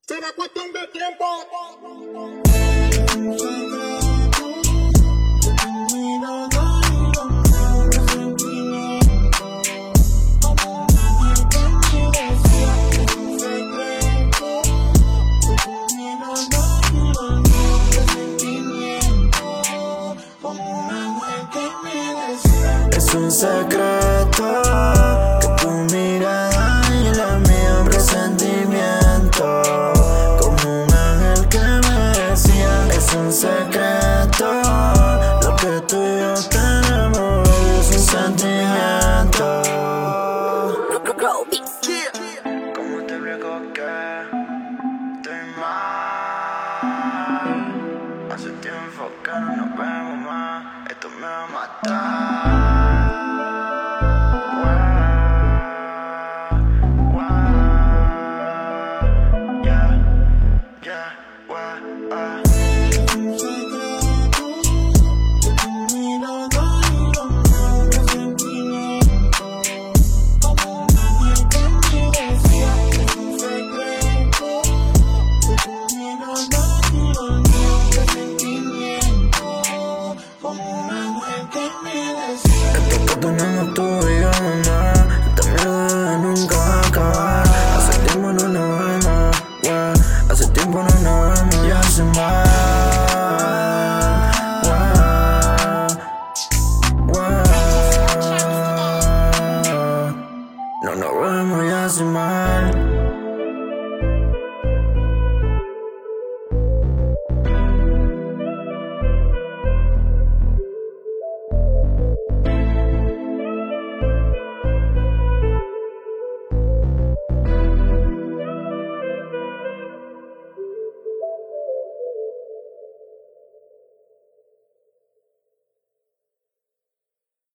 Será cuestión de tiempo. Es un secreto que tu mirada y la mía un presentimiento, como un ángel que me decía. Es un secreto lo que tú y yo tenemos, es un sentimiento. ¿Cómo te explico que estoy mal? Hace tiempo que no nos vemos más, esto me va a matar.